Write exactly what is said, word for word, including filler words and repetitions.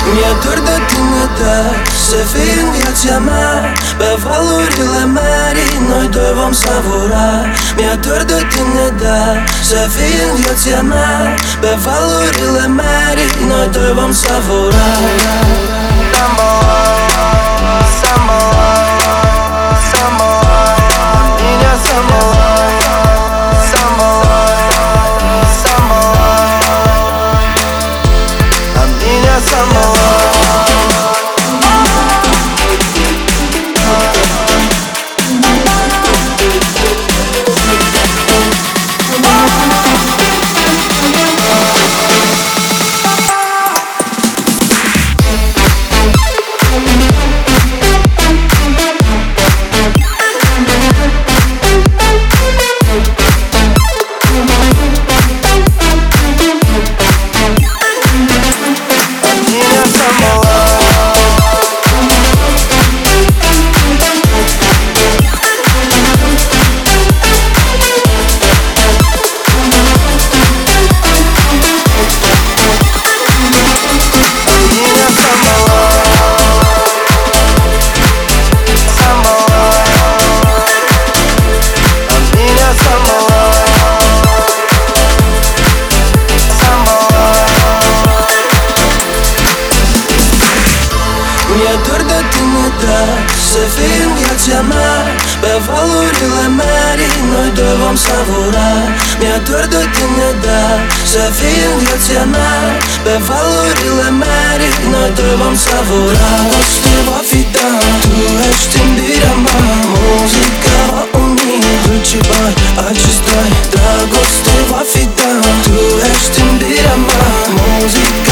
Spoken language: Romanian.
Mi-e dor de tine, dar să fii în viața mea. Pe valurile mari noi doi vom savura. Mi-e dor de tine, dar să fii în viața mea. Pe valurile mari noi doi vom savura. Samba, samba, samba, mine samba, samba, samba, mine samba. Mi-e dor de tine, dar să fii în viața mea. Pe valurile mari noi doi vom savura. Mi-e dor de tine, dar să fii în viața mea. Pe valurile mari noi doi vom savura. Dragoste va fi ta, tu ești iubirea mea. Muzica va uni dulci bani acest doi. Dragoste va fi ta, tu ești iubirea mea. Muzica